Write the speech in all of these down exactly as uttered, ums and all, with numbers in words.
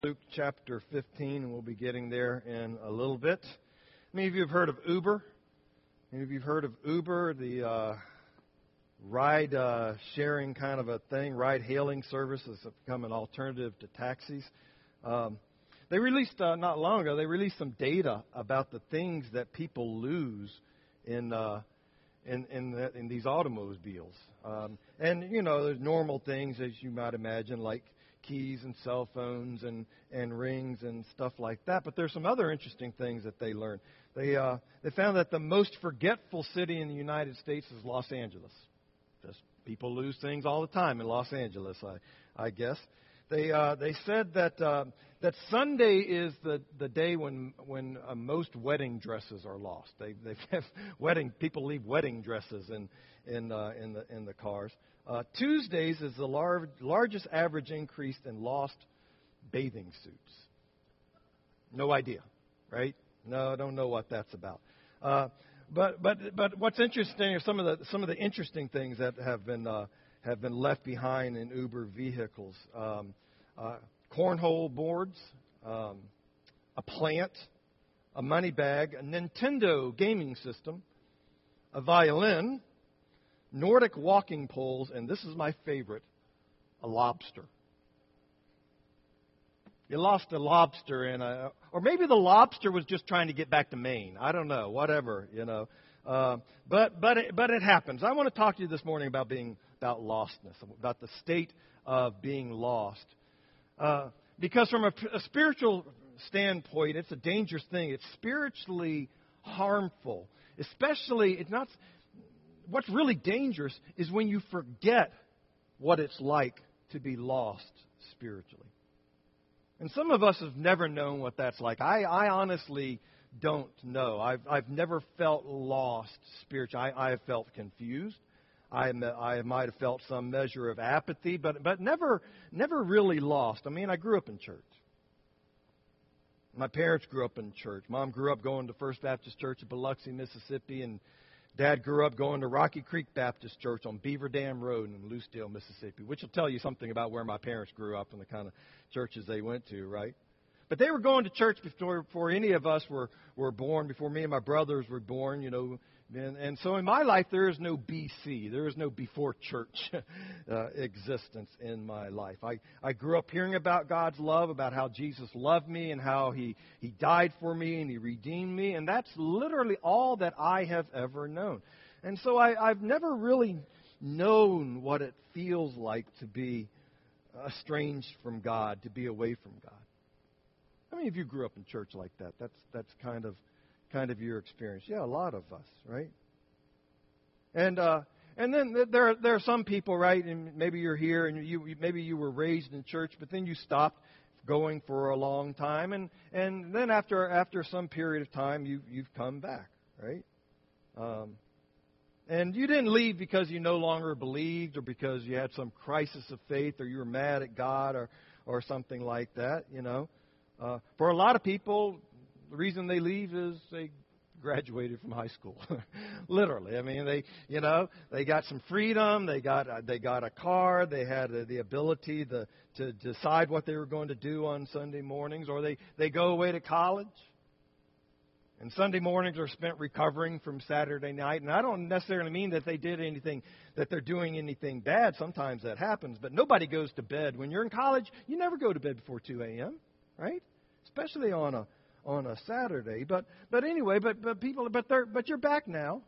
Luke chapter fifteen, and we'll be getting there in a little bit. Many of you have heard of Uber. Many of you have heard of Uber, the uh, ride uh, sharing kind of a thing, ride hailing services have become an alternative to taxis. Um, they released, uh, not long ago, they released some data about the things that people lose in uh, in in, the, in these automobiles. Um, and, you know, there's normal things, as you might imagine, like keys and cell phones and, and rings and stuff like that. But there's some other interesting things that they learned. They uh, they found that the most forgetful city in the United States is Los Angeles. Just people lose things all the time in Los Angeles, I, I guess. They uh, they said that uh, that Sunday is the, the day when when uh, most wedding dresses are lost. They they have wedding people leave wedding dresses in in uh, in the in the cars. Uh, Tuesdays is the lar- largest average increase in lost bathing suits. No idea, right? No, I don't know what that's about. Uh, but but but what's interesting are some of the some of the interesting things that have been uh, have been left behind in Uber vehicles. Um, uh, cornhole boards, um, a plant, a money bag, a Nintendo gaming system, a violin, Nordic walking poles, and this is my favorite, a lobster. You lost a lobster in a, or maybe the lobster was just trying to get back to Maine. I don't know, whatever, you know. Uh, but but it, but it happens. I want to talk to you this morning about being about lostness, about the state of being lost, uh, because from a, a spiritual standpoint, it's a dangerous thing. It's spiritually harmful, especially it's not. What's really dangerous is when you forget what it's like to be lost spiritually. And some of us have never known what that's like. I, I honestly don't know. I've, I've never felt lost spiritually. I, I have felt confused. I, I might have felt some measure of apathy, but, but never, never really lost. I mean, I grew up in church. My parents grew up in church. Mom grew up going to First Baptist Church in Biloxi, Mississippi, and Dad grew up going to Rocky Creek Baptist Church on Beaver Dam Road in Lucedale, Mississippi, which will tell you something about where my parents grew up and the kind of churches they went to, right? But they were going to church before, before any of us were, were born, before me and my brothers were born, you know. And, and so in my life, there is no B C. There is no before church uh, existence in my life. I, I grew up hearing about God's love, about how Jesus loved me and how he, he died for me and He redeemed me. And that's literally all that I have ever known. And so I, I've never really known what it feels like to be estranged from God, to be away from God. How many of you grew up in church like that? That's that's kind of kind of your experience. Yeah, a lot of us, right? And uh, and then there are, there are some people, right? And maybe you're here, and you maybe you were raised in church, but then you stopped going for a long time, and, and then after after some period of time, you you've come back, right? Um, and you didn't leave because you no longer believed, or because you had some crisis of faith, or you were mad at God, or or something like that, you know. Uh, for a lot of people, the reason they leave is they graduated from high school. Literally, I mean, they, you know, they got some freedom. They got uh, they got a car. They had uh, the ability to to decide what they were going to do on Sunday mornings, or they they go away to college. And Sunday mornings are spent recovering from Saturday night. And I don't necessarily mean that they did anything, that they're doing anything bad. Sometimes that happens, but nobody goes to bed when you're in college. You never go to bed before two a.m., right? Especially on a on a Saturday. But but anyway, but but people but they're but you're back now.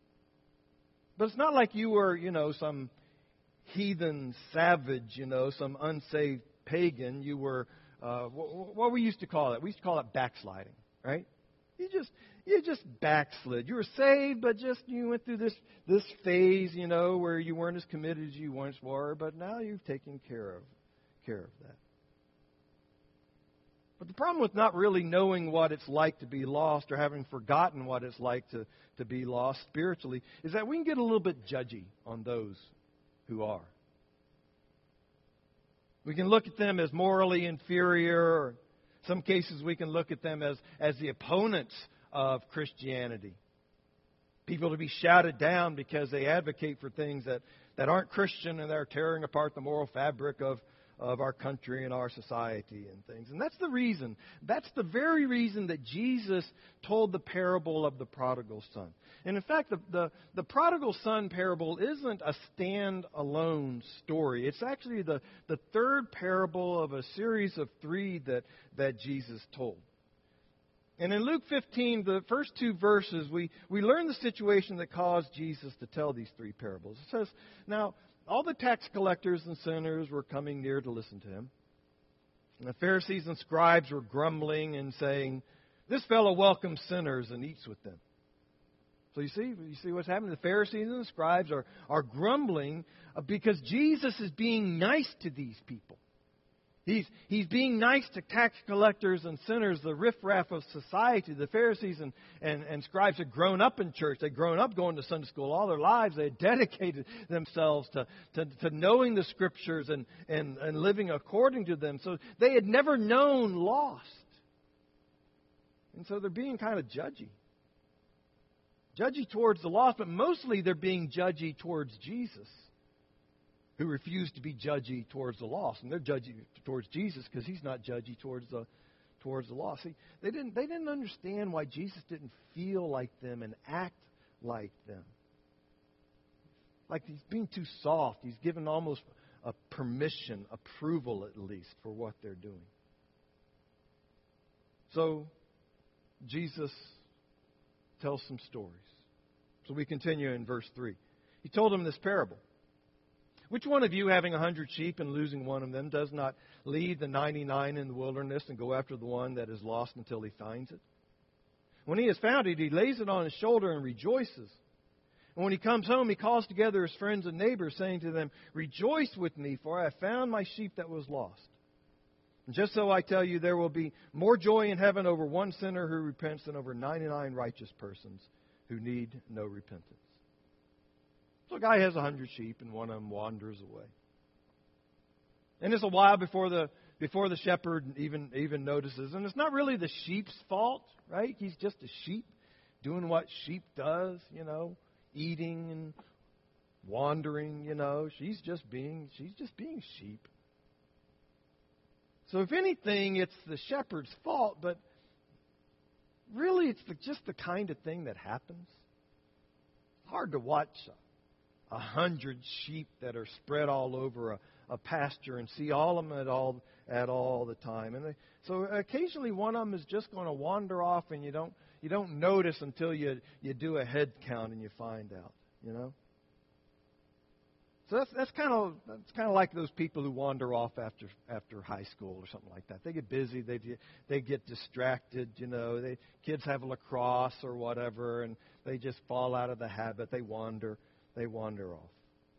But it's not like you were, you know, some heathen savage, you know, some unsaved pagan. You were uh, what, what we used to call it. We used to call it backsliding, right? You just you just backslid. You were saved, but just you went through this this phase, you know, where you weren't as committed as you once were. But now you've taken care of care of that. But the problem with not really knowing what it's like to be lost, or having forgotten what it's like to, to be lost spiritually, is that we can get a little bit judgy on those who are. We can look at them as morally inferior, or in some cases we can look at them as, as the opponents of Christianity. People to be shouted down because they advocate for things that, that aren't Christian, and they're tearing apart the moral fabric of of our country and our society and things. And that's the reason, that's the very reason that Jesus told the parable of the prodigal son. And in fact, the, the, the prodigal son parable isn't a stand-alone story. It's actually the, the third parable of a series of three that, that Jesus told. And in Luke fifteen, the first two verses, we, we learn the situation that caused Jesus to tell these three parables. It says, now, all the tax collectors and sinners were coming near to listen to him. And the Pharisees and scribes were grumbling and saying, this fellow welcomes sinners and eats with them. So you see, you see what's happening? The Pharisees and the scribes are, are grumbling because Jesus is being nice to these people. He's, he's being nice to tax collectors and sinners, the riffraff of society. The Pharisees and, and, and scribes had grown up in church. They'd grown up going to Sunday school all their lives. They had dedicated themselves to, to, to knowing the Scriptures and, and, and living according to them. So they had never known lost. And so they're being kind of judgy. Judgy towards the lost, but mostly they're being judgy towards Jesus, who refused to be judgy towards the lost. And they're judgy towards Jesus because he's not judgy towards the towards the lost. See, they didn't they didn't understand why Jesus didn't feel like them and act like them. Like he's being too soft. He's given almost a permission, approval at least, for what they're doing. So Jesus tells some stories. So we continue in verse three. He told them this parable. Which one of you, having a hundred sheep and losing one of them, does not leave the ninety-nine in the wilderness and go after the one that is lost until he finds it? When he has found it, he lays it on his shoulder and rejoices. And when he comes home, he calls together his friends and neighbors, saying to them, rejoice with me, for I have found my sheep that was lost. And just so I tell you, there will be more joy in heaven over one sinner who repents than over ninety-nine righteous persons who need no repentance. So a guy has a hundred sheep, and one of them wanders away. And it's a while before the before the shepherd even even notices. And it's not really the sheep's fault, right? He's just a sheep doing what sheep does, you know, eating and wandering, you know. She's just being she's just being sheep. So if anything, it's the shepherd's fault, but really it's the, just the kind of thing that happens. It's hard to watch a hundred sheep that are spread all over a, a pasture and see all of them at all at all the time. And they, so occasionally one of them is just going to wander off, and you don't you don't notice until you you do a head count and you find out. You know. So that's that's kind of that's kind of like those people who wander off after after high school or something like that. They get busy, they they get distracted. You know, they kids have lacrosse or whatever, and they just fall out of the habit. They wander. They wander off.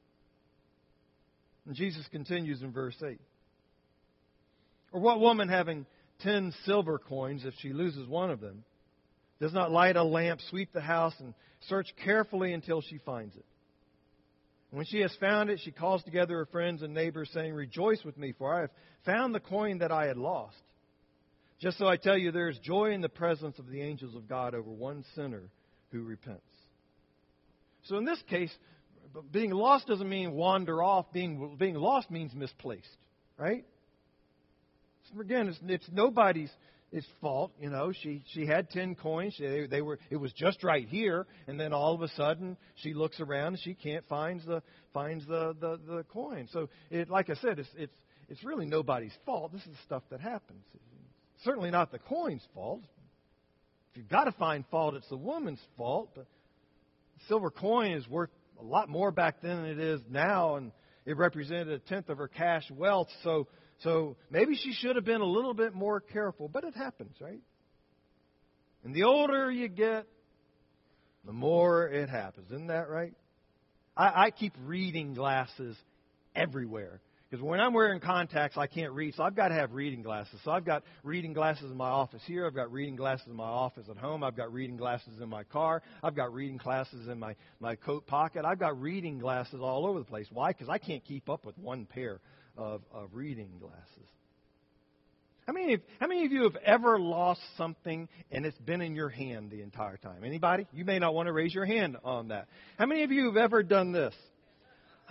And Jesus continues in verse eight. Or what woman having ten silver coins, if she loses one of them, does not light a lamp, sweep the house, and search carefully until she finds it? And when she has found it, she calls together her friends and neighbors, saying, rejoice with me, for I have found the coin that I had lost. Just so I tell you, there is joy in the presence of the angels of God over one sinner who repents. So in this case, being lost doesn't mean wander off. Being being lost means misplaced, right? So again, it's, it's nobody's it's fault. You know, she she had ten coins. They, they were it was just right here, and then all of a sudden she looks around and she can't find the finds the the, the coin. So it like I said, it's it's it's really nobody's fault. This is stuff that happens. It's certainly not the coin's fault. If you've got to find fault, it's the woman's fault. But silver coin is worth a lot more back then than it is now, and it represented a tenth of her cash wealth. So, so maybe she should have been a little bit more careful, but it happens, right? And the older you get, the more it happens. Isn't that right? I, I keep reading glasses everywhere. Because when I'm wearing contacts, I can't read, so I've got to have reading glasses. So I've got reading glasses in my office here. I've got reading glasses in my office at home. I've got reading glasses in my car. I've got reading glasses in my, my coat pocket. I've got reading glasses all over the place. Why? Because I can't keep up with one pair of, of reading glasses. How many, of, how many of you have ever lost something and it's been in your hand the entire time? Anybody? You may not want to raise your hand on that. How many of you have ever done this?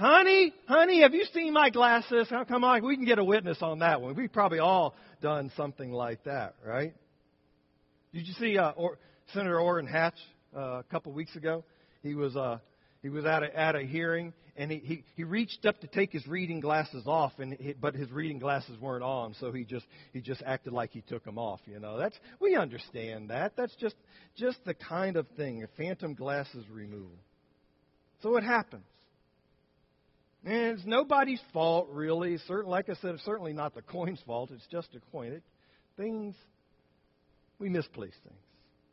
honey, honey, have you seen my glasses? How come on? We can get a witness on that one. We've probably all done something like that, right? Did you see uh, or, Senator Orrin Hatch uh, a couple weeks ago? He was uh, he was at a, at a hearing, and he, he, he reached up to take his reading glasses off, and he, but his reading glasses weren't on, so he just he just acted like he took them off. You know, that's we understand that. That's just just the kind of thing, a phantom glasses removal. So it happens. And it's nobody's fault, really. Certain, like I said, it's certainly not the coin's fault. It's just a coin. It, things, we misplace things.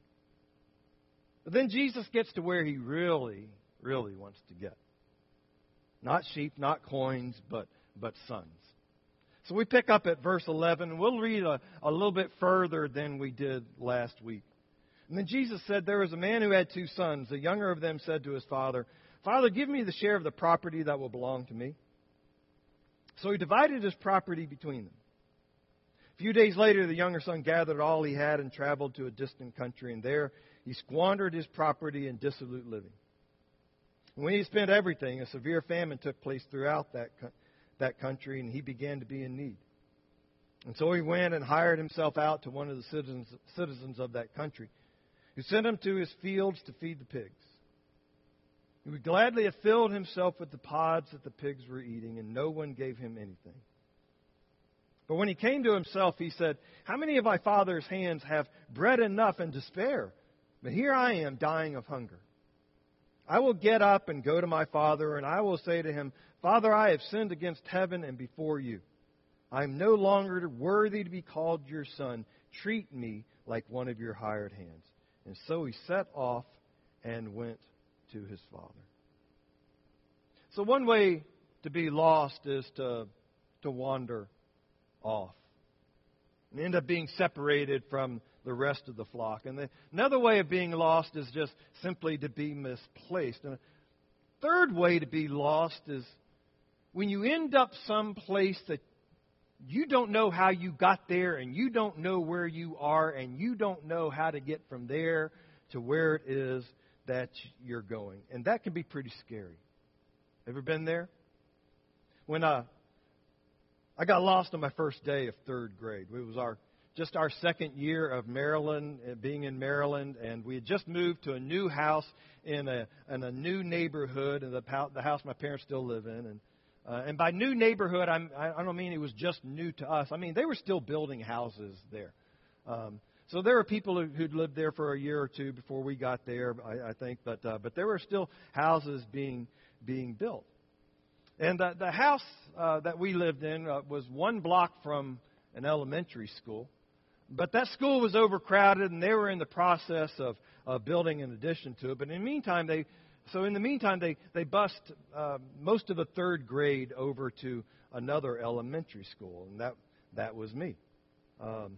But then Jesus gets to where he really, really wants to get. Not sheep, not coins, but, but sons. So we pick up at verse eleven. We'll read a, a little bit further than we did last week. And then Jesus said, there was a man who had two sons. The younger of them said to his father, Father, give me the share of the property that will belong to me. So he divided his property between them. A few days later, the younger son gathered all he had and traveled to a distant country, and there he squandered his property in dissolute living. And when he spent everything, a severe famine took place throughout that, that country, and he began to be in need. And so he went and hired himself out to one of the citizens, citizens of that country, who sent him to his fields to feed the pigs. He would gladly have filled himself with the pods that the pigs were eating, and no one gave him anything. But when he came to himself, he said, how many of my father's hands have bread enough and to spare? But here I am dying of hunger. I will get up and go to my father, and I will say to him, Father, I have sinned against heaven and before you. I am no longer worthy to be called your son. Treat me like one of your hired hands. And so he set off and went to his father. So one way to be lost is to to wander off and end up being separated from the rest of the flock. And the, another way of being lost is just simply to be misplaced. And a third way to be lost is when you end up someplace that you don't know how you got there, and you don't know where you are, and you don't know how to get from there to where it is that you're going. And that can be pretty scary. Ever been there? When uh, I got lost on my first day of third grade. It was our just our second year of Maryland, uh, being in Maryland, and we had just moved to a new house in a in a new neighborhood, and the, the house my parents still live in. And uh, and by new neighborhood, I'm, I don't mean it was just new to us. I mean, they were still building houses there. Um, So there were people who'd lived there for a year or two before we got there, I, I think, but uh, but there were still houses being being built. And the, the house uh, that we lived in uh, was one block from an elementary school, but that school was overcrowded, and they were in the process of uh, building an addition to it. But in the meantime, they so in the meantime they they bussed uh, most of the third grade over to another elementary school, and that that was me. Um,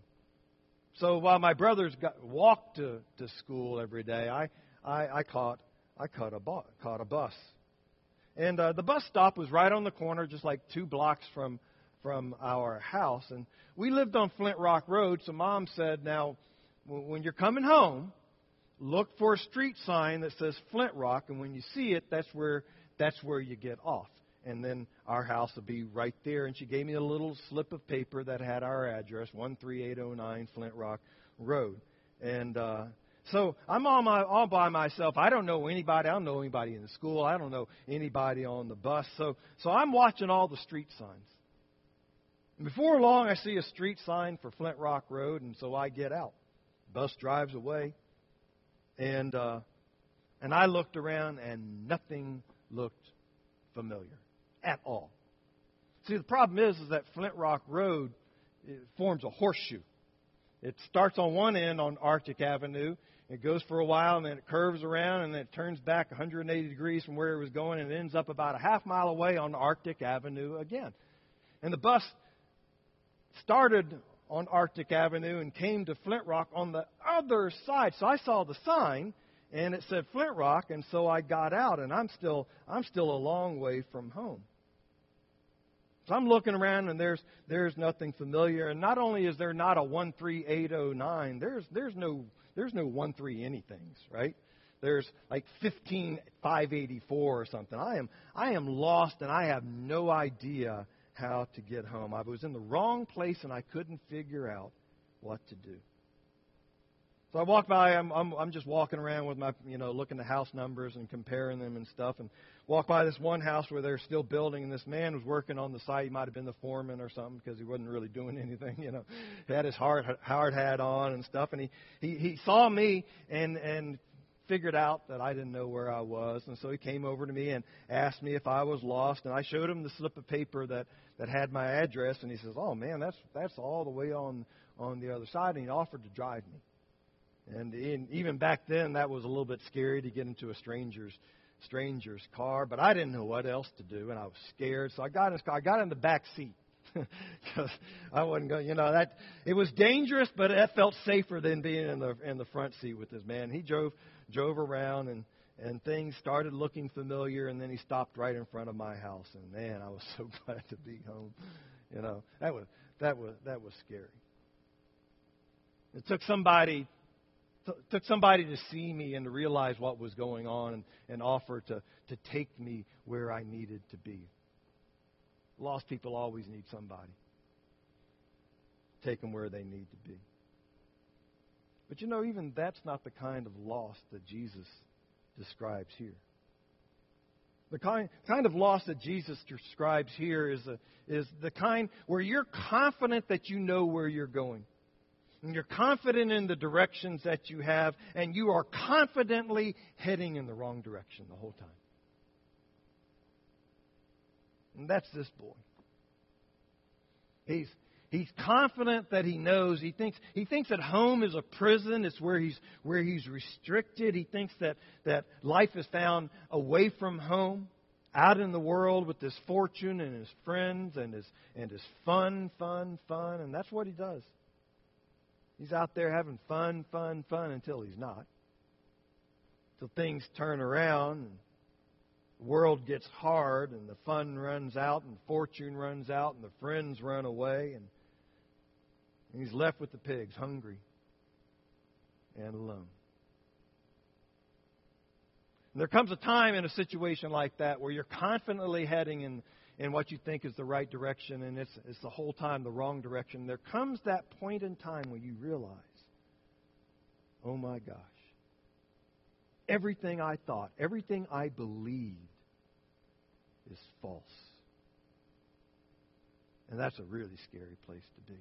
So while my brothers got, walked to, to school every day, I, I, I caught I caught a bu- caught a bus, and uh, the bus stop was right on the corner, just like two blocks from from our house. And we lived on Flint Rock Road, so Mom said, "Now, when you're coming home, look for a street sign that says Flint Rock, and when you see it, that's where that's where you get off." And then our house will be right there. And she gave me a little slip of paper that had our address, one three eight oh nine Flint Rock Road. And uh, so I'm all, my, all by myself. I don't know anybody. I don't know anybody in the school. I don't know anybody on the bus. So, so I'm watching all the street signs. And before long, I see a street sign for Flint Rock Road, and so I get out. Bus drives away. And, uh, and I looked around, and nothing looked familiar at all. See, the problem is, is that Flint Rock Road it forms a horseshoe. It starts on one end on Arctic Avenue. It goes for a while, and then it curves around, and then it turns back one hundred eighty degrees from where it was going, and it ends up about a half mile away on Arctic Avenue again. And the bus started on Arctic Avenue and came to Flint Rock on the other side. So I saw the sign, and it said Flint Rock, and so I got out, and I'm still I'm still a long way from home. So I'm looking around, and there's there's nothing familiar. And not only is there not a one three eight oh nine, there's there's no there's no one three anythings, right? there's like fifteen five eighty-four or something. I am I am lost and I have no idea how to get home. I was in the wrong place and I couldn't figure out what to do. So I walk by, I'm, I'm I'm just walking around with my, you know, looking at house numbers and comparing them and stuff, and walk by this one house where they're still building, and this man was working on the site. He might have been the foreman or something because he wasn't really doing anything, you know. He had his hard hard hat on and stuff, and he, he, he saw me and, and figured out that I didn't know where I was, and so he came over to me and asked me if I was lost, and I showed him the slip of paper that, that had my address, and he says, "Oh man, that's that's all the way on, on the other side," and he offered to drive me. And in, even back then, that was a little bit scary to get into a stranger's stranger's car. But I didn't know what else to do, and I was scared. So I got in his car. I got in the back seat because I wasn't going. You know, that it was dangerous, but it felt safer than being in the in the front seat with this man. He drove drove around, and and things started looking familiar. And then he stopped right in front of my house. And man, I was so glad to be home. You know, that was that was that was scary. It took somebody. It took somebody to see me and to realize what was going on and, and offer to, to take me where I needed to be. Lost people always need somebody. Take them where they need to be. But you know, even that's not the kind of loss that Jesus describes here. The kind, kind of loss that Jesus describes here is, a, is the kind where you're confident that you know where you're going. And you're confident in the directions that you have, and you are confidently heading in the wrong direction the whole time. And that's this boy. He's he's confident that he knows. He thinks he thinks that home is a prison. It's where he's where he's restricted. He thinks that, that life is found away from home, out in the world with his fortune and his friends and his and his fun, fun, fun, and that's what he does. He's out there having fun, fun, fun until he's not. Until things turn around and the world gets hard and the fun runs out and fortune runs out and the friends run away and, and he's left with the pigs, hungry and alone. And there comes a time in a situation like that where you're confidently heading in in what you think is the right direction, and it's, it's the whole time the wrong direction. There comes that point in time where you realize, oh my gosh, everything I thought, everything I believed is false. And that's a really scary place to be.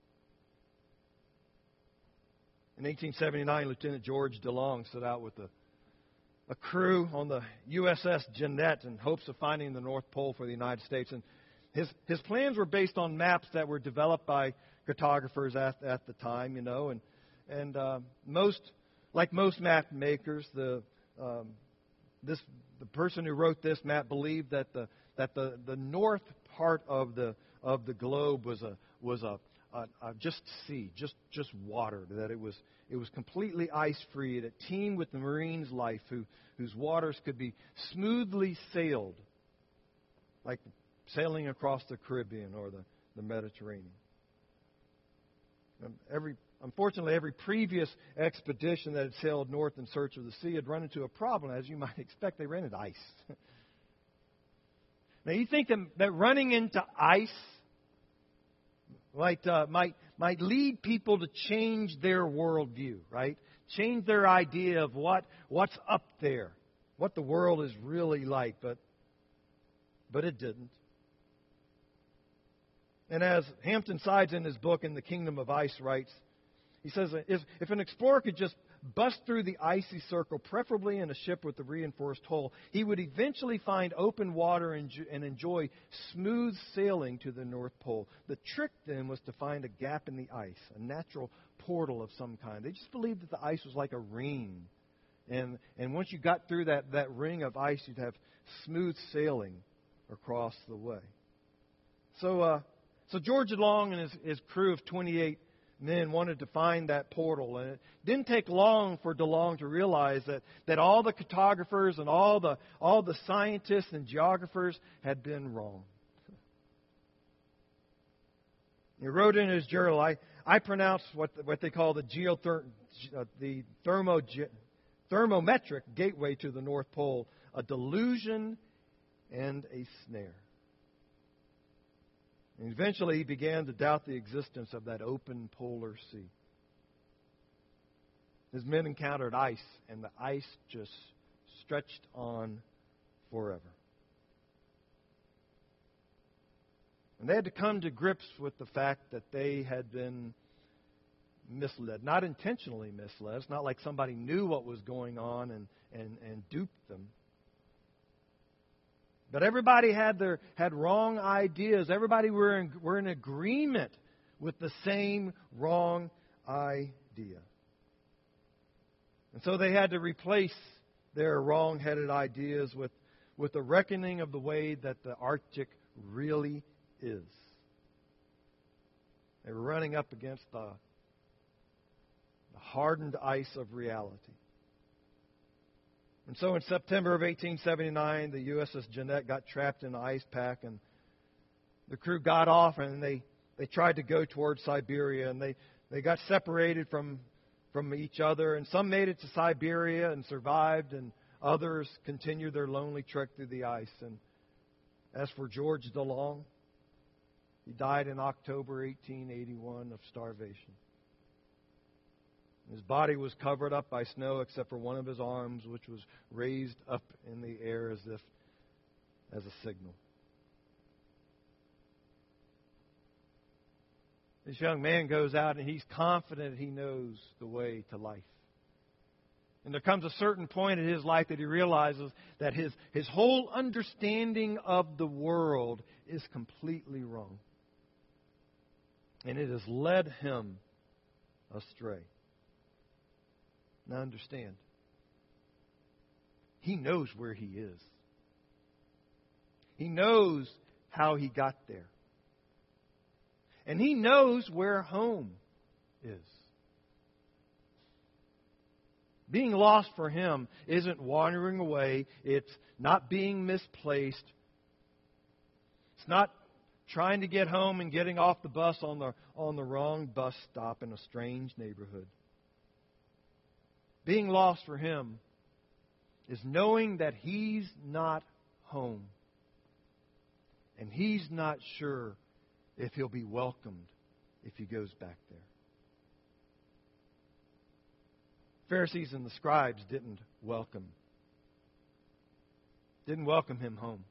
In eighteen seventy-nine, Lieutenant George DeLong set out with a a crew on the U S S Jeannette in hopes of finding the North Pole for the United States. And his his plans were based on maps that were developed by cartographers at at the time, you know. And and uh, most, like most map makers, the um, this the person who wrote this map believed that the that the, the north part of the of the globe was a was a Uh, uh, just sea, just just water. That it was it was completely ice-free. It teemed with the marine's life, who whose waters could be smoothly sailed, like sailing across the Caribbean or the, the Mediterranean. And every unfortunately, every previous expedition that had sailed north in search of the sea had run into a problem, as you might expect. They ran into ice. Now, you think that, that running into ice Might, uh, might might lead people to change their worldview, right? Change their idea of what what's up there, what the world is really like, but but it didn't. And as Hampton Sides in his book In the Kingdom of Ice writes, he says, if, if an explorer could just bust through the icy circle, preferably in a ship with a reinforced hull, he would eventually find open water and, and enjoy smooth sailing to the North Pole. The trick then was to find a gap in the ice, a natural portal of some kind. They just believed that the ice was like a ring. And and once you got through that, that ring of ice, you'd have smooth sailing across the way. So uh, so George DeLong and his, his crew of twenty-eight men wanted to find that portal. And it didn't take long for DeLong to realize that, that all the cartographers and all the all the scientists and geographers had been wrong. He wrote in his journal, I, I pronounce what what they call the geotherm, uh, the thermo thermometric gateway to the North Pole, a delusion and a snare. And eventually he began to doubt the existence of that open polar sea. His men encountered ice, and the ice just stretched on forever. And they had to come to grips with the fact that they had been misled. Not intentionally misled. It's not like somebody knew what was going on and, and, and duped them. But everybody had their had wrong ideas. Everybody were in, were in agreement with the same wrong idea. And so they had to replace their wrong-headed ideas with, with a reckoning of the way that the Arctic really is. They were running up against the, the hardened ice of reality. And so in September of eighteen seventy-nine, the U S S Jeannette got trapped in an ice pack, and the crew got off, and they, they tried to go towards Siberia, and they, they got separated from, from each other, and some made it to Siberia and survived, and others continued their lonely trek through the ice. And as for George DeLong, he died in October eighteen eighty-one of starvation. His body was covered up by snow except for one of his arms, which was raised up in the air as if as a signal. This young man goes out and he's confident he knows the way to life. And there comes a certain point in his life that he realizes that his, his whole understanding of the world is completely wrong. And it has led him astray. Now understand, he knows where he is. He knows how he got there. And he knows where home is. Being lost for him isn't wandering away. It's not being misplaced. It's not trying to get home and getting off the bus on the, on the wrong bus stop in a strange neighborhood. Being lost for him is knowing that he's not home. And he's not sure if he'll be welcomed if he goes back there. Pharisees and the scribes didn't welcome. Didn't welcome him home.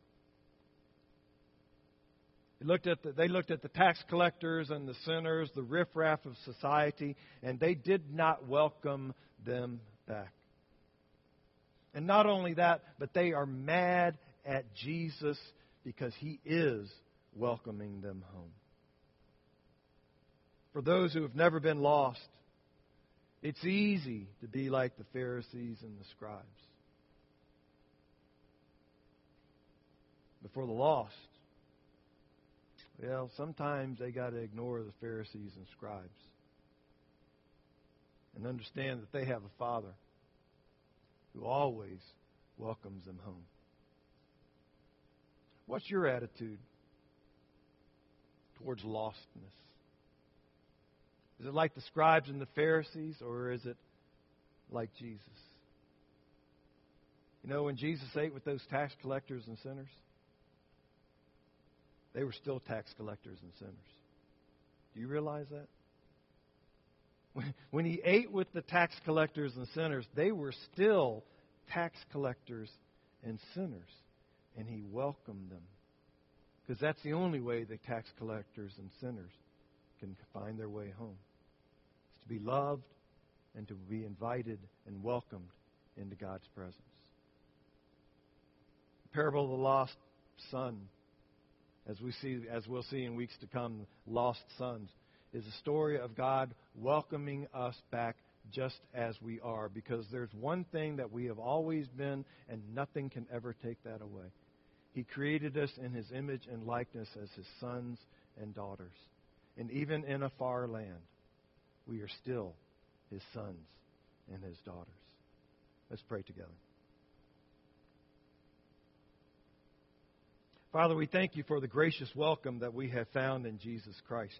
They looked at the, they looked at the tax collectors and the sinners, the riffraff of society, and they did not welcome them back. And not only that, but they are mad at Jesus because he is welcoming them home. For those who have never been lost, it's easy to be like the Pharisees and the scribes. But for the lost, well, sometimes they got to ignore the Pharisees and scribes and understand that they have a Father who always welcomes them home. What's your attitude towards lostness? Is it like the scribes and the Pharisees, or is it like Jesus? You know, when Jesus ate with those tax collectors and sinners, they were still tax collectors and sinners. Do you realize that? When, when he ate with the tax collectors and sinners, they were still tax collectors and sinners. And he welcomed them. Because that's the only way the tax collectors and sinners can find their way home. It's to be loved and to be invited and welcomed into God's presence. The parable of the lost son, as we see, as we'll see in weeks to come, lost sons, is a story of God welcoming us back just as we are. Because there's one thing that we have always been, and nothing can ever take that away. He created us in His image and likeness as His sons and daughters. And even in a far land, we are still His sons and His daughters. Let's pray together. Father, we thank You for the gracious welcome that we have found in Jesus Christ,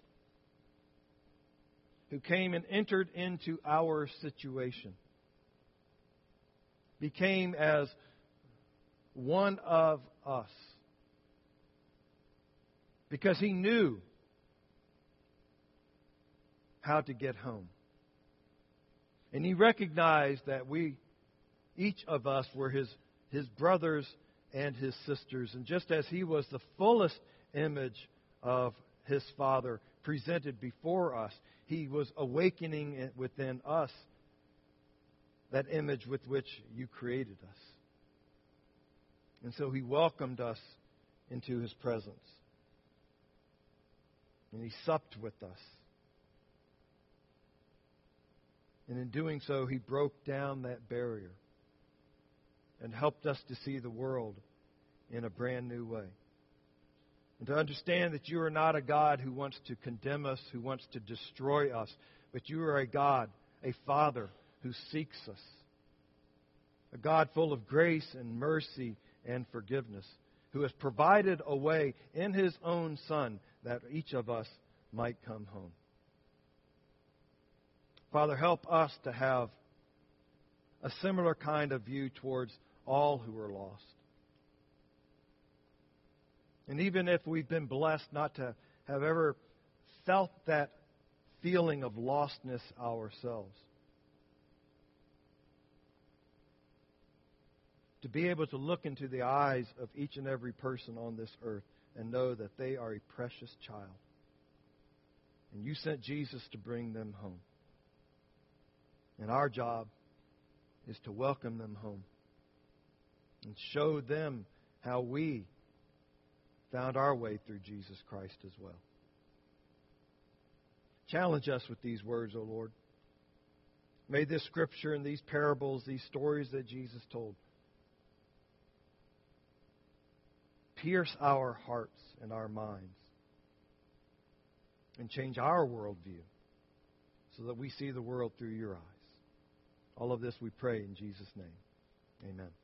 who came and entered into our situation. became as one of us. Because He knew how to get home. And He recognized that we, each of us, were His, His brothers and His sisters. And just as He was the fullest image of His Father presented before us, He was awakening within us that image with which you created us. And so He welcomed us into His presence. And He supped with us. And in doing so, He broke down that barrier and helped us to see the world in a brand new way. And to understand that you are not a God who wants to condemn us, who wants to destroy us, but you are a God, a Father who seeks us. A God full of grace and mercy and forgiveness, who has provided a way in His own Son that each of us might come home. Father, help us to have a similar kind of view towards all who are lost. And even if we've been blessed not to have ever felt that feeling of lostness ourselves, to be able to look into the eyes of each and every person on this earth and know that they are a precious child. And you sent Jesus to bring them home. And our job is to welcome them home and show them how we found our way through Jesus Christ as well. Challenge us with these words, O Lord. May this scripture and these parables, these stories that Jesus told, pierce our hearts and our minds and change our worldview so that we see the world through your eyes. All of this we pray in Jesus' name. Amen.